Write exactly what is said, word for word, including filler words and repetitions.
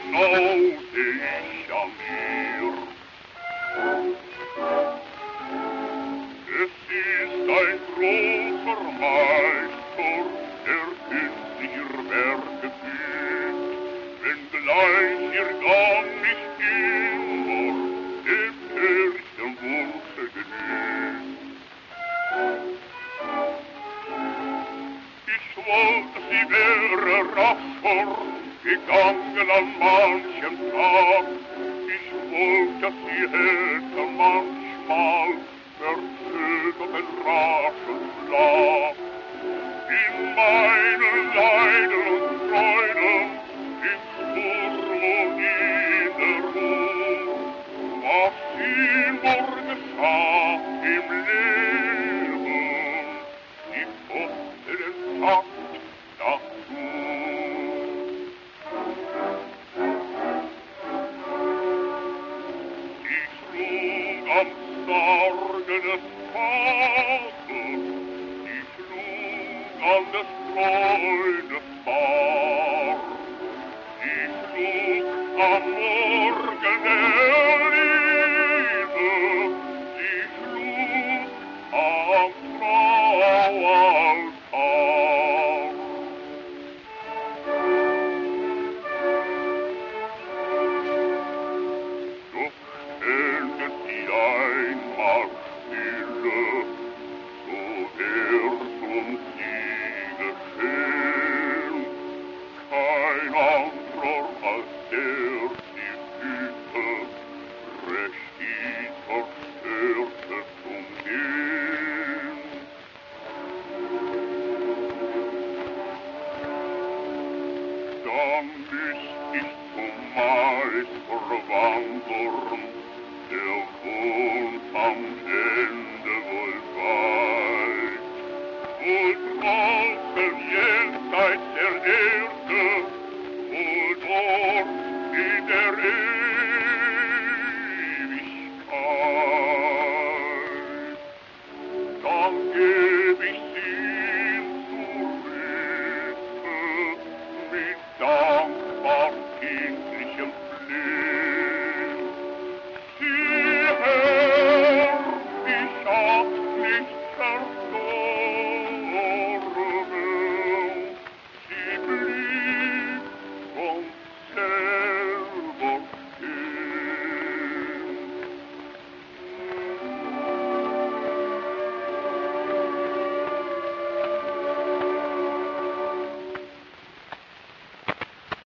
knaute ich an ihr. Es ist ein großer Meister, der künstlich ihr Werke fügt, wenngleich ihr gar nicht immer dem Kirchenwunsche genügt. Ich wollte, sie wäre rascher gegangen an manchem Tag. Ich wollte, sie hätte manchmal verzögert den raschen Schlag. In meinen Leiden und Freuden, im Sturm und in der Ruhe, was immer geschah im Leben, sie fochte den Takt dazu. Sie schlug am Sarge des Vaters, sie schlug an des Freundes Bar, sie schlug am Morgen der Liebe, sie schlug am Traualtar. Doch stellte sie einmal stille, so wär's um sie geschehen. Kein anderer als der sie hüte, recht die Verstörte zum Gehen. Dann müsst ich zum Meister wandern, der wohnt am Ende wohl weit, wohl draußen jenseits